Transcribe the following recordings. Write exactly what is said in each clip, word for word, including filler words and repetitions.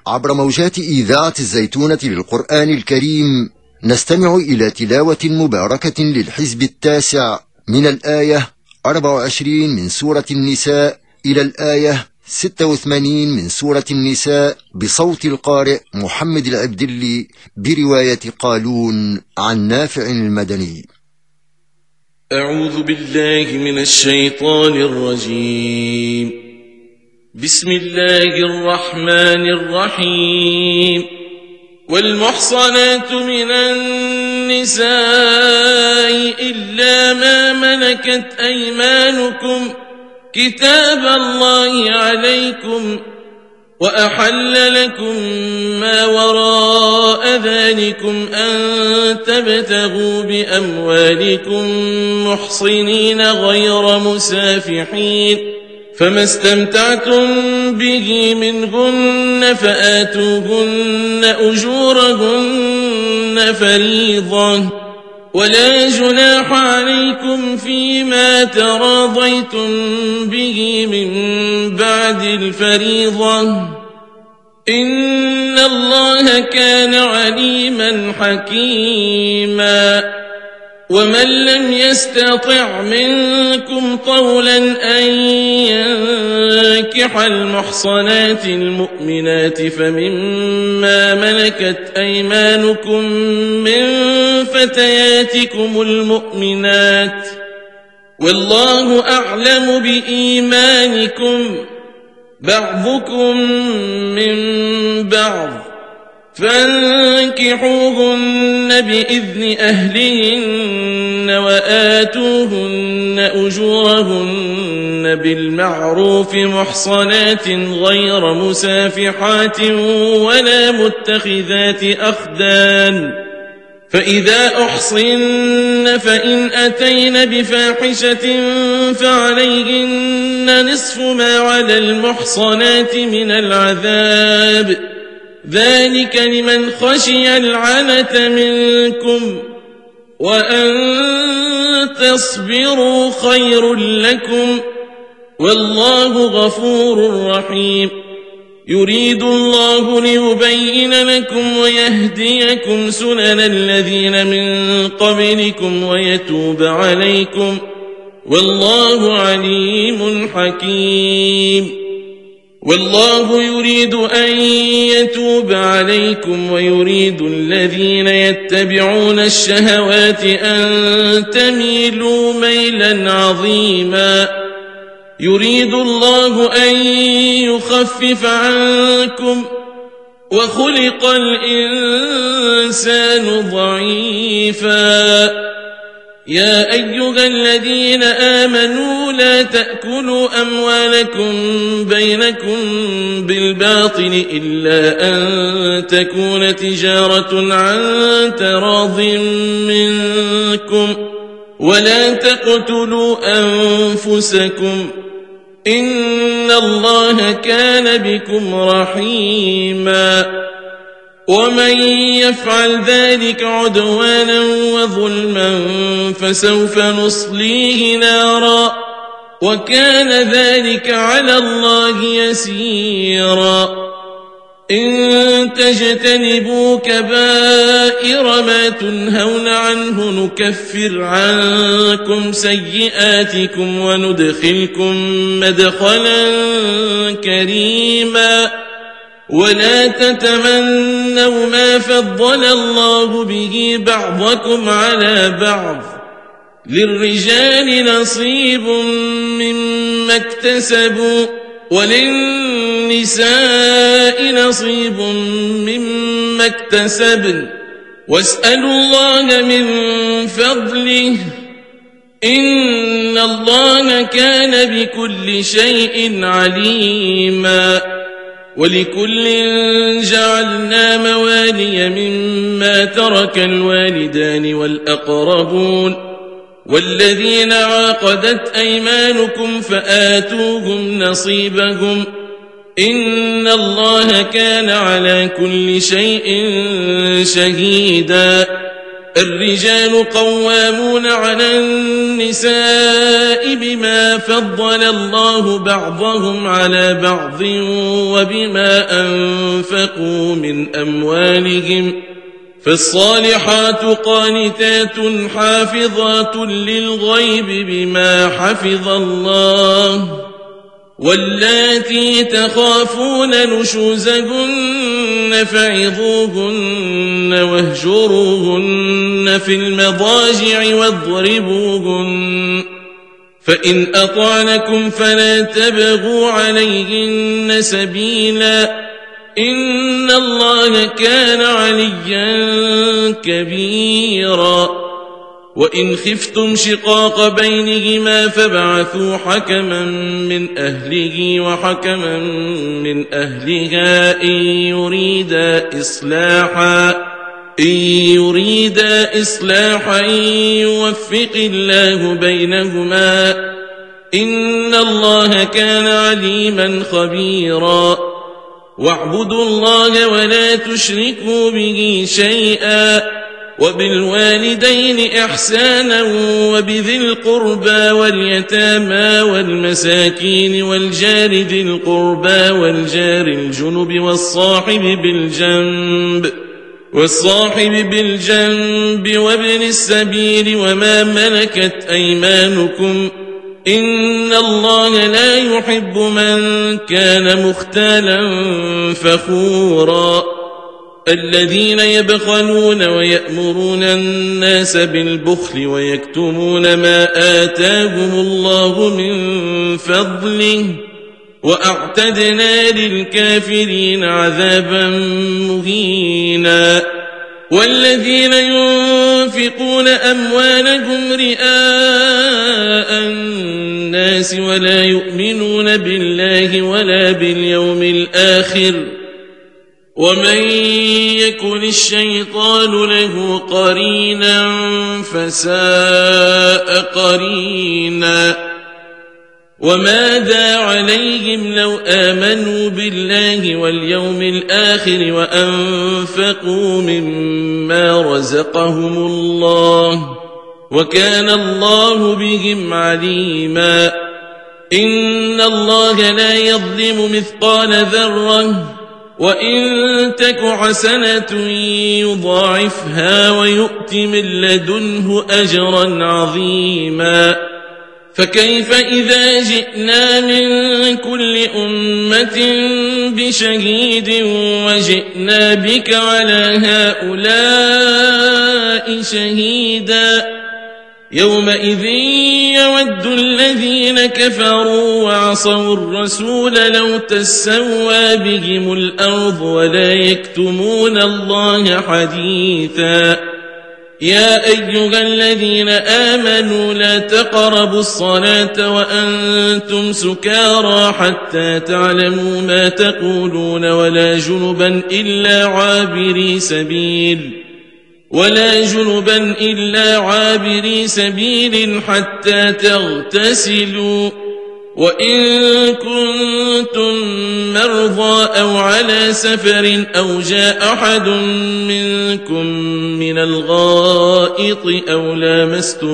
عبر موجات إذاعة الزيتونة للقرآن الكريم نستمع إلى تلاوة مباركة للحزب التاسع من الآية أربع وعشرين من سورة النساء إلى الآية ستة وثمانين من سورة النساء بصوت القارئ محمد العبدلي برواية قالون عن نافع المدني. أعوذ بالله من الشيطان الرجيم. بسم الله الرحمن الرحيم. والمحصنات من النساء إلا ما ملكت أيمانكم كتاب الله عليكم وأحل لكم ما وراء ذلكم أن تبتغوا بأموالكم محصنين غير مسافحين، فما استمتعتم به منهن فآتوهن أجورهن فريضة، ولا جناح عليكم فيما تراضيتم به من بعد الفريضة، إن الله كان عليما حكيما. ومن لم يستطع منكم طولا أن ينكح المحصنات المؤمنات فمما ملكت أيمانكم من فتياتكم المؤمنات، والله أعلم بإيمانكم، بعضكم من بعض، فانكحوهن بإذن أهلهن وآتوهن أجورهن بالمعروف محصنات غير مسافحات ولا متخذات أخدان، فإذا أحصن فإن أتين بفاحشة فعليهن نصف ما على المحصنات من العذاب، ذلك لمن خشي العنة منكم، وأن تصبروا خير لكم، والله غفور رحيم. يريد الله ليبين لكم ويهديكم سنن الذين من قبلكم ويتوب عليكم، والله عليم حكيم. والله يريد أن يتوب عليكم ويريد الذين يتبعون الشهوات أن تميلوا ميلا عظيما. يريد الله أن يخفف عنكم وخلق الإنسان ضعيفا. يا أيها الذين آمنوا لا تأكلوا أموالكم بينكم بالباطل إلا أن تكون تجارة عن تراض منكم، ولا تقتلوا أنفسكم، إن الله كان بكم رحيما. ومن يفعل ذلك عدوانا وظلما فسوف نصليه نارا، وكان ذلك على الله يسيرا. إن تجتنبوا كبائر ما تنهون عنه نكفر عنكم سيئاتكم وندخلكم مدخلا كريما. ولا تتمنوا ما فضل الله به بعضكم على بعض، للرجال نصيب مما اكتسبوا وللنساء نصيب مما اكتسبن، واسألوا الله من فضله، إن الله كان بكل شيء عليما. ولكل جعلنا موالي مما ترك الوالدان والأقربون والذين عاقدت أيمانكم فآتوهم نصيبهم، إن الله كان على كل شيء شهيدا. الرجال قوامون على النساء بما فضل الله بعضهم على بعض وبما أنفقوا من أموالهم فالصالحات قانتات حافظات للغيب بما حفظ الله واللاتي تخافون نشوزهن فعظوهن واهجروهن في المضاجع واضربوهن فإن أطعنكم فلا تبغوا عليهن سبيلا إن الله كان عليا كبيرا وإن خفتم شقاق بينهما فابعثوا حكما من أهله وحكما من أهلها إن يريدا إصلاحا إن يريدا إصلاحا يوفق الله بينهما إن الله كان عليما خبيرا واعبدوا الله ولا تشركوا به شيئا وبالوالدين إحسانا وبذي القربى واليتامى والمساكين والجار ذي القربى والجار الجنب والصاحب بالجنب والصاحب بالجنب وابن السبيل وما ملكت أيمانكم إن الله لا يحب من كان مختالا فخورا الذين يبخلون ويأمرون الناس بالبخل ويكتمون ما آتاهم الله من فضله وأعتدنا للكافرين عذابا مهينا والذين ينفقون أموالهم رئاء الناس ولا يؤمنون بالله ولا باليوم الآخر ومن يكن الشيطان له قرينا فساء قرينا وماذا عليهم لو آمنوا بالله واليوم الآخر وأنفقوا مما رزقهم الله وكان الله بهم عليما إن الله لا يظلم مثقال ذرة وإن تك حسنة يضاعفها ويؤت من لدنه أجرا عظيما فكيف إذا جئنا من كل أمة بشهيد وجئنا بك على هؤلاء شهيدا يومئذ يود الذين كفروا وعصوا الرسول لو تسوى بهم الأرض ولا يكتمون الله حديثا يا أيها الذين آمنوا لا تقربوا الصلاة وأنتم سكارى حتى تعلموا ما تقولون ولا جنبا إلا عابري سبيل ولا جنبا إلا عابري سبيل حتى تغتسلوا وإن كنتم مرضى أو على سفر أو جاء أحد منكم من الغائط أو لامستم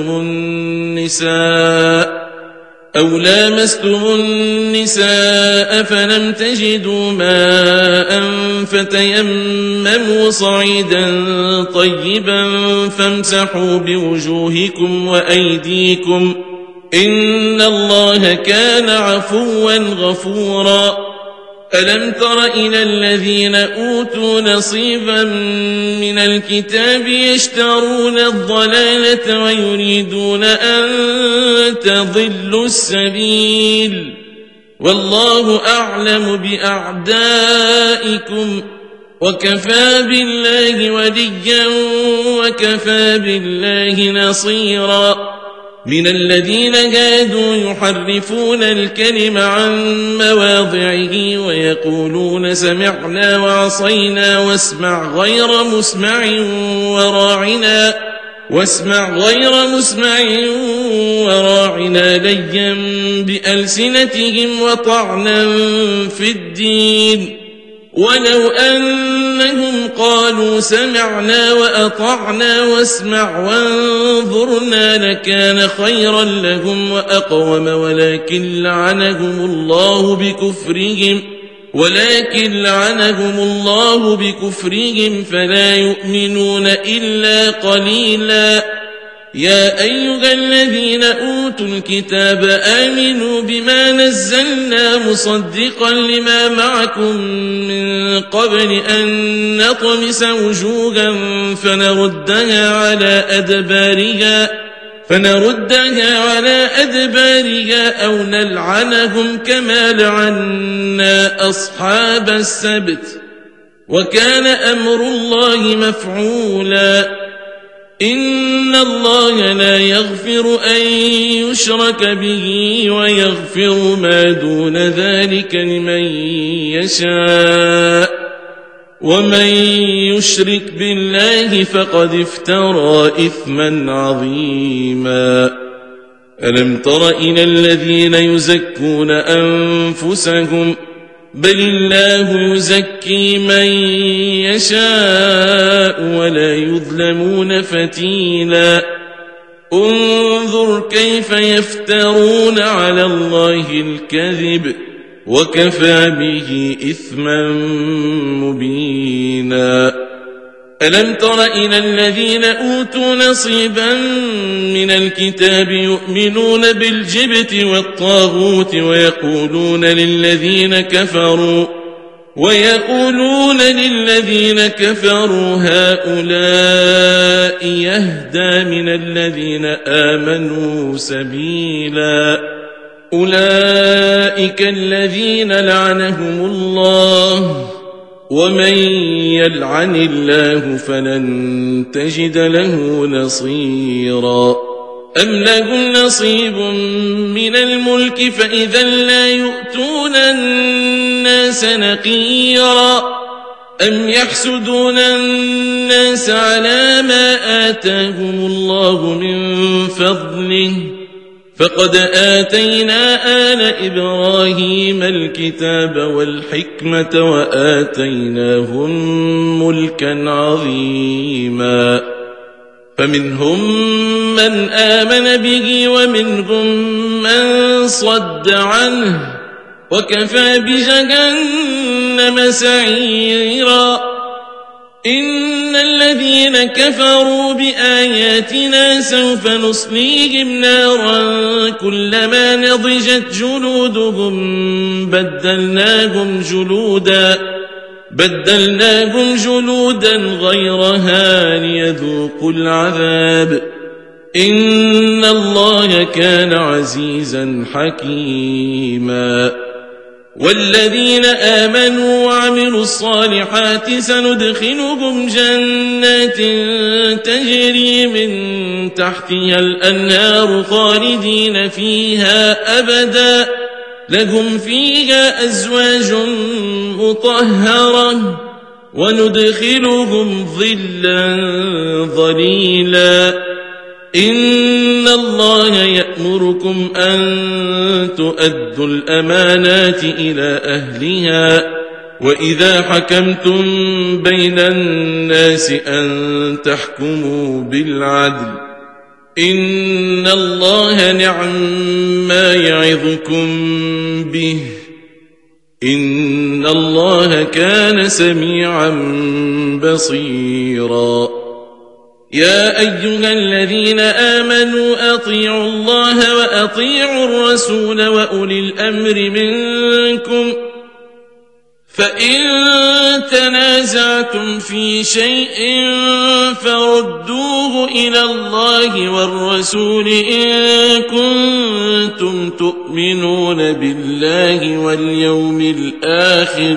النساء أو لامستم النساء فلم تجدوا ماء فتيمموا صعيدا طيبا فامسحوا بوجوهكم وأيديكم إن الله كان عفوا غفورا ألم تر إلى الذين أوتوا نصيبا من الكتاب يشترون الضلالة ويريدون أن تضلوا السبيل والله أعلم بأعدائكم وكفى بالله وليا وكفى بالله نصيرا من الذين هادوا يحرفون الكلم عن مواضعه ويقولون سمعنا وعصينا واسمع غير مسمع وراعنا واسمع غير مسمع وراعنا ليا بألسنتهم وطعنا في الدين ولو أنهم قالوا سمعنا وأطعنا واسمع وانظرنا لكان خيرا لهم وأقوم ولكن لعنهم الله بكفرهم ولكن لعنهم الله بكفرهم فلا يؤمنون إلا قليلا. يا أيها الذين أوتوا الكتاب آمنوا بما نزلنا مصدقا لما معكم من قبل أن نطمس وجوها فنردها على أدبارها فنردها على أدبارها أو نلعنهم كما لعنا أصحاب السبت وكان أمر الله مفعولا. إن الله لا يغفر أن يشرك به ويغفر ما دون ذلك لمن يشاء ومن يشرك بالله فقد افترى إثما عظيما. ألم تر إلى الذين يزكون أنفسهم بل الله يزكي من يشاء ولا يظلمون فتيلا. انظر كيف يفترون على الله الكذب وكفى به إثما مبينا. ألم تر إلى الذين أوتوا نصيبا من الكتاب يؤمنون بالجبت والطاغوت ويقولون للذين كفروا ويقولون للذين كفروا هؤلاء يهدى من الذين آمنوا سبيلا. أولئك الذين لعنهم الله ومن يلعن الله فلن تجد له نصيرا. أم لهم نصيب من الملك فإذا لا يؤتون الناس نقيرا. أم يحسدون الناس على ما آتاهم الله من فضله فقد آتينا آل إبراهيم الكتاب والحكمة وآتيناهم ملكا عظيما. فمنهم من آمن به ومنهم من صد عنه وكفى بجهنم سعيرا. إن الذين كفروا بآياتنا سوف نصليهم نارا كلما نضجت جلودهم بدلناهم جلودا بدلناهم جلودا غيرها ليذوقوا العذاب إن الله كان عزيزا حكيما. والذين آمنوا وعملوا الصالحات سندخلهم جنات تجري من تحتها الأنهار خالدين فيها أبدا لهم فيها أزواج مطهرة وندخلهم ظلا ظليلا. إن الله يأمركم أن تؤدوا الأمانات إلى أهلها وإذا حكمتم بين الناس أن تحكموا بالعدل إن الله نعم ما يعظكم به إن الله كان سميعا بصيرا. يا أيها الذين آمنوا أطيعوا الله وأطيعوا الرسول وأولي الأمر منكم فإن تنازعتم في شيء فردوه إلى الله والرسول إن كنتم تؤمنون بالله واليوم الآخر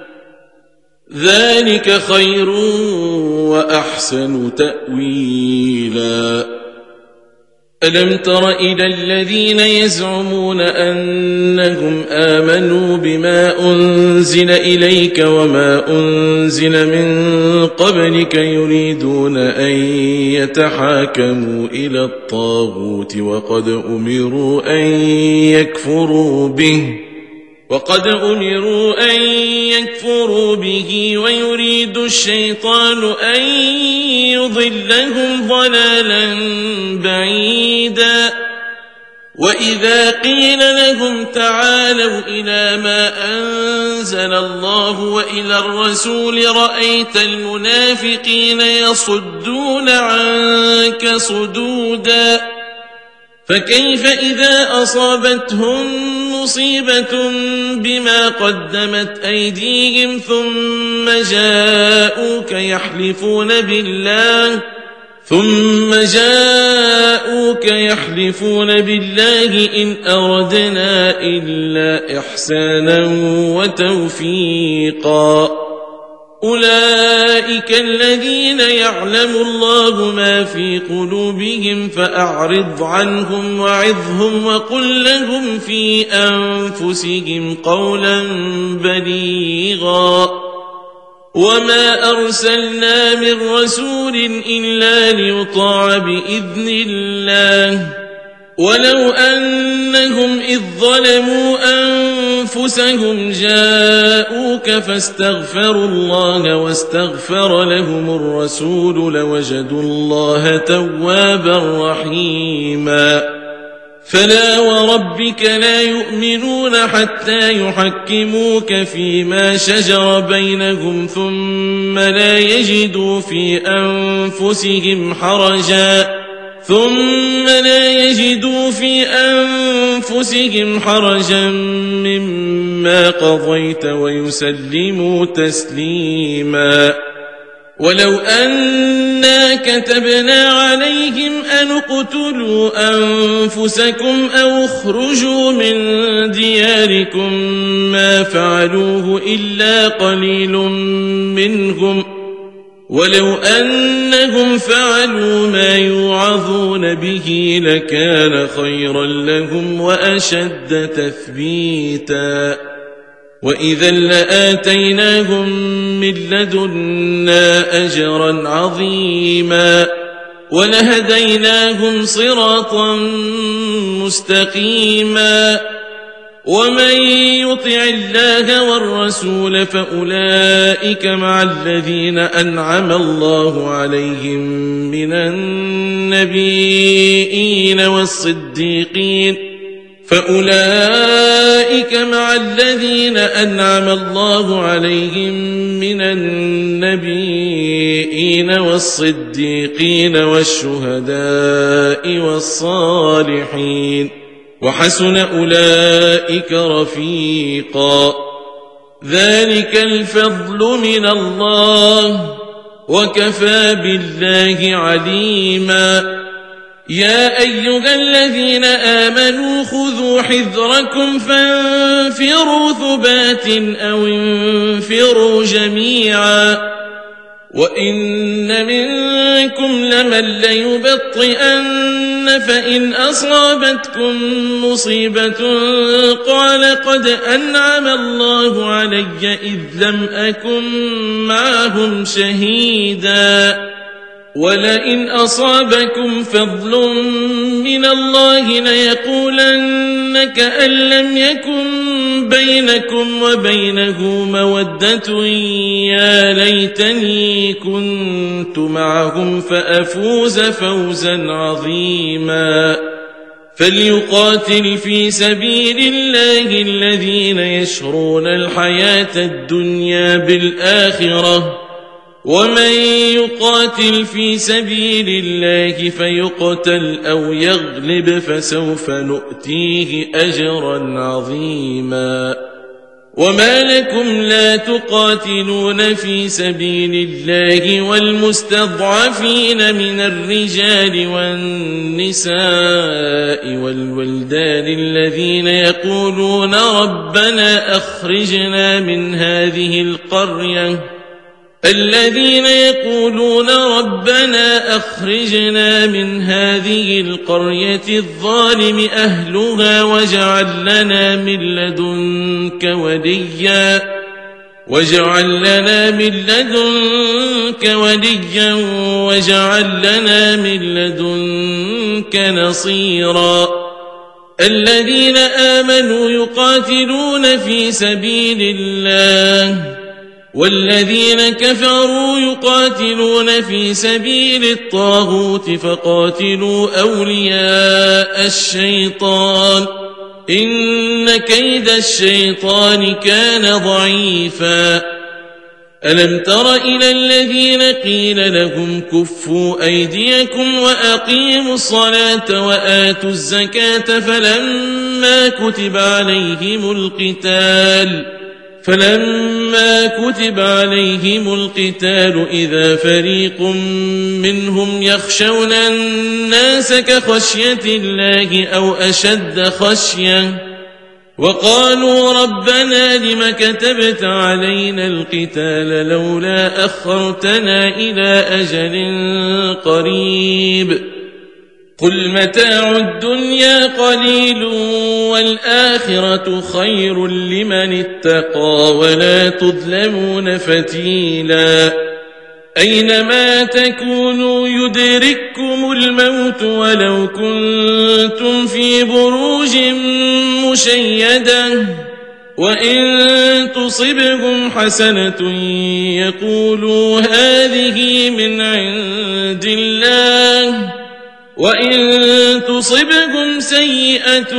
ذلك خير وأحسن تأويلا. ألم تر إلى الذين يزعمون أنهم آمنوا بما أنزل إليك وما أنزل من قبلك يريدون أن يتحاكموا إلى الطاغوت وقد أمروا أن يكفروا به وقد أمروا أن يكفروا به ويريد الشيطان أن يضلهم ضلالا بعيدا وإذا قيل لهم تعالوا إلى ما أنزل الله وإلى الرسول رأيت المنافقين يصدون عنك صدودا فكيف إذا أصابتهم مصيبة بما قدمت أيديهم ثم جاءوك يحلفون بالله ثم جاءوك يحلفون بالله إن أردنا إلا إحسانا وتوفيقا أولئك الذين يعلم الله ما في قلوبهم فأعرض عنهم وعظهم وقل لهم في أنفسهم قولا بليغا وما أرسلنا من رسول إلا ليطاع بإذن الله ولو أنهم إذ ظلموا أنفسهم جاءوك فاستغفروا الله واستغفر لهم الرسول لوجدوا الله توابا رحيما فلا وربك لا يؤمنون حتى يحكموك فيما شجر بينهم ثم لا يجدوا في أنفسهم حرجا ثم لا يجدوا في أنفسهم حرجا مما قضيت ويسلموا تسليما ولو أنا كتبنا عليهم أن اقتلوا أنفسكم أو اخرجوا من دياركم ما فعلوه إلا قليل منهم ولو أنهم فعلوا ما يوعظون به لكان خيرا لهم وأشد تثبيتا وإذا لآتيناهم من لدنا أجرا عظيما ولهديناهم صراطا مستقيما ومن يطع الله والرسول فأولئك مع الذين أنعم الله عليهم من النبيين والصديقين فأولئك مع الذين أنعم الله عليهم من النبيين والصديقين والشهداء والصالحين وحسن أولئك رفيقا ذلك الفضل من الله وكفى بالله عليما يا أيها الذين آمنوا خذوا حذركم فانفروا ثبات أو انفروا جميعا وإن منكم لمن ليبطئن فإن أصابتكم مصيبة قال قد أنعم الله علي إذ لم أكن معهم شهيدا ولئن أصابكم فضل من الله ليقولن كأن لم يكن بينكم وبينه مودة يا ليتني كنت معهم فأفوز فوزا عظيما فليقاتل في سبيل الله الذين يشرون الحياة الدنيا بالآخرة ومن يقاتل في سبيل الله فيقتل أو يغلب فسوف نؤتيه أجرا عظيما وما لكم لا تقاتلون في سبيل الله والمستضعفين من الرجال والنساء والولدان الذين يقولون ربنا أخرجنا من هذه القرية الذين يقولون ربنا أخرجنا من هذه القرية الظالم أهلها واجعل لنا من لدنك وليا واجعل لنا من لدنك وليا واجعل لنا من لدنك نصيرا الذين آمنوا يقاتلون في سبيل الله والذين كفروا يقاتلون في سبيل الطاغوت فقاتلوا أولياء الشيطان إن كيد الشيطان كان ضعيفا ألم تر إلى الذين قيل لهم كفوا أيديكم وأقيموا الصلاة وآتوا الزكاة فلما كتب عليهم القتال فلما كتب عليهم القتال إذا فريق منهم يخشون الناس كخشية الله أو أشد خشية وقالوا ربنا لم كتبت علينا القتال لولا أخرتنا إلى أجل قريب قل متاع الدنيا قليل والآخرة خير لمن اتقى ولا تظلمون فتيلا أينما تكونوا يدرككم الموت ولو كنتم في بروج مشيدة وإن تصبهم حسنة يقولوا هذه من عند الله وإن تصبهم سيئة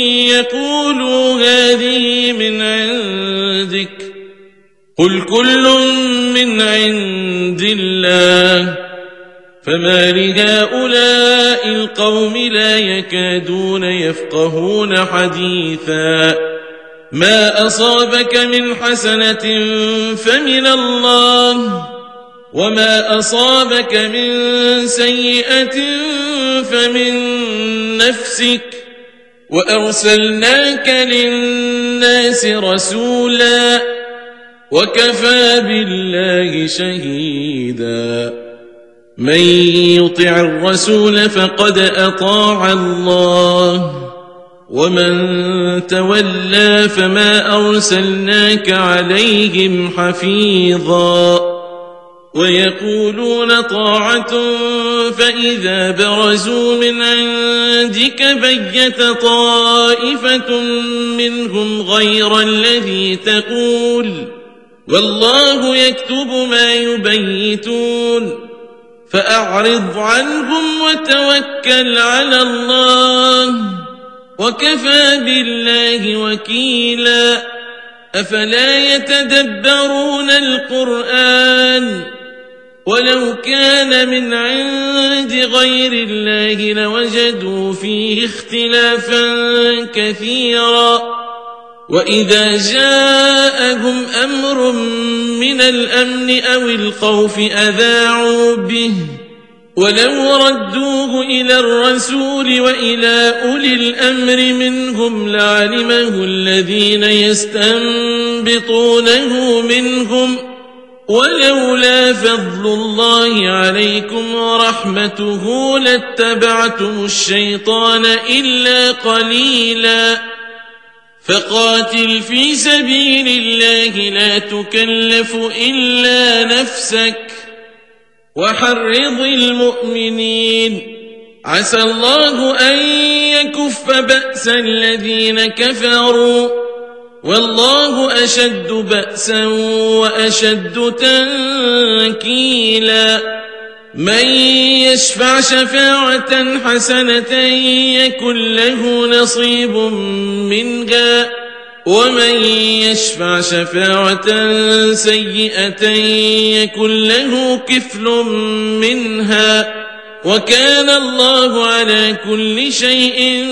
يقولوا هذه من عندك قل كل من عند الله فما لهؤلاء القوم لا يكادون يفقهون حديثا ما أصابك من حسنة فمن الله وما أصابك من سيئة فمن نفسك وأرسلناك للناس رسولا وكفى بالله شهيدا من يطع الرسول فقد أطاع الله ومن تولى فما أرسلناك عليهم حفيظا ويقولون طاعة فإذا برزوا من عندك بيت طائفة منهم غير الذي تقول والله يكتب ما يبيتون فأعرض عنهم وتوكل على الله وكفى بالله وكيلا أفلا يتدبرون القرآن ولو كان من عند غير الله لوجدوا فيه اختلافا كثيرا وإذا جاءهم أمر من الأمن أو الخوف أذاعوا به ولو ردوه إلى الرسول وإلى أولي الأمر منهم لعلمه الذين يستنبطونه منهم ولولا فضل الله عليكم ورحمته لاتبعتم الشيطان إلا قليلا فقاتل في سبيل الله لا تكلف إلا نفسك وحرض المؤمنين عسى الله أن يكف بأس الذين كفروا والله أشد بأسا وأشد تنكيلا من يشفع شفاعة حسنة يكن له نصيب منها ومن يشفع شفاعة سيئة يكن له كفل منها وكان الله على كل شيء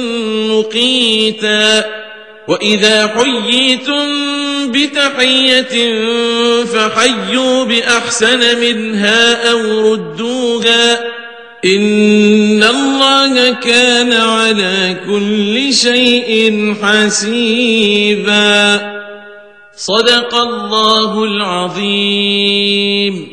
مقيتا وإذا حييتم بتحية فحيوا بأحسن منها أو ردوها إن الله كان على كل شيء حسيبا صدق الله العظيم.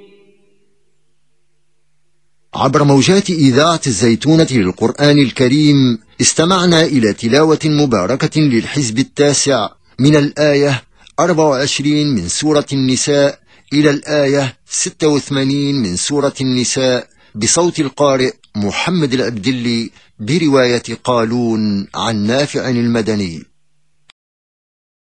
عبر موجات إذاعة الزيتونة للقرآن الكريم استمعنا إلى تلاوة مباركة للحزب التاسع من الآية أربع وعشرين من سورة النساء إلى الآية ستة وثمانين من سورة النساء بصوت القارئ محمد العبدلي برواية قالون عن نافع المدني.